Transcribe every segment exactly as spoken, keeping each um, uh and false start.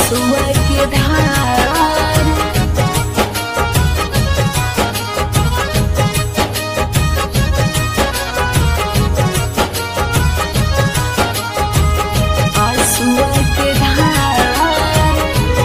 आंसुआ के धार आंसुआ के धार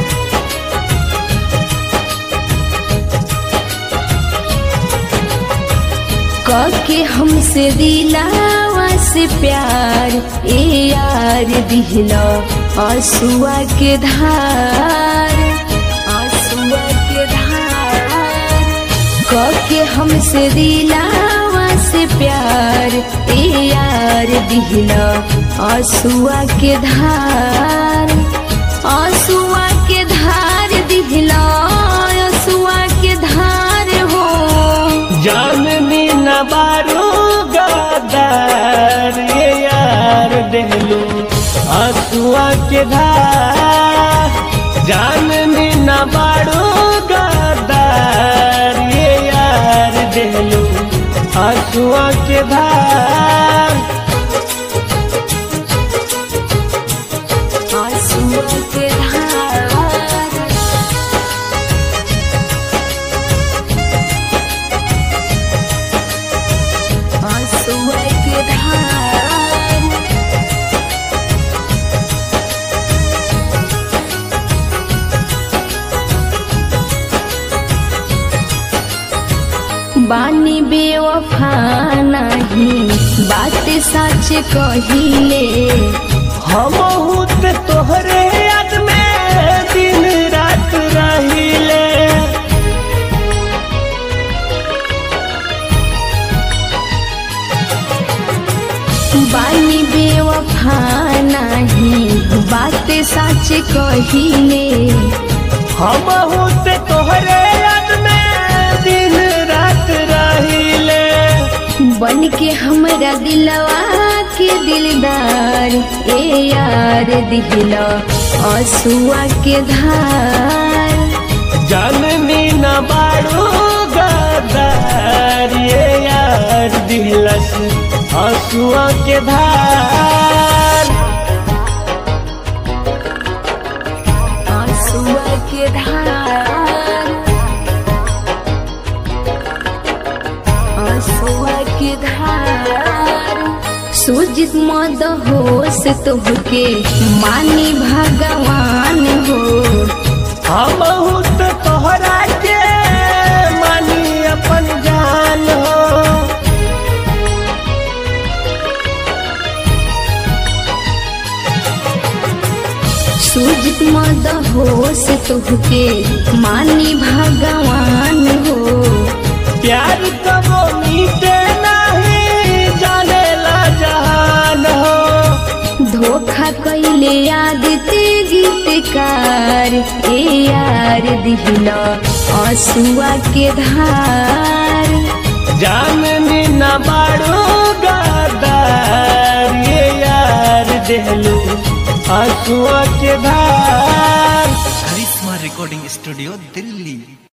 कके हमसे दिलावा से प्यार ए यार दिहला आंसुआ के धार आंसुआ के धार कके हमसे दिलावा से प्यार ए यार दिहला आंसुआ के धार आंसुआ के धार दिहला आंसुआ के धार हो जाननी न बारू गद्दार ये यार देहलू आंसुआ के धार जाननी न बारू गद्दार ये यार देहलू आंसुआ के धार आंसुआ के धार आंसुआ के धार बानी बेवफा नहीं बात सच कहिले हम त तोहरे याद में दिन रात रहिले बानी बेवफा नहीं बात सच कहिले हम त तोहरे याद में दिन रात रहिले बन के हमरा दिलवा के दिलदार ए यार दिहला आंसुआ के धार जाननी न बारू गद्दार ये यार दिलस आंसुआ के धार आंसुआ के धार आंसुआ के धार सूजित मद होश तोहके मानी भगवान हो हम त तोहरा के मानी अपन जान हो सूजित मद होश तोहके मानी भगवान हो प्यार कबो मीटे नहीं जाने ला जहान हो धोखा कैले याद ते गीतकार ए यार दिहला आंसुआ के धार जाननी न बारू गद्दार ये यार देहलू आंसुआ के धार। Karishma recording studio Delhi.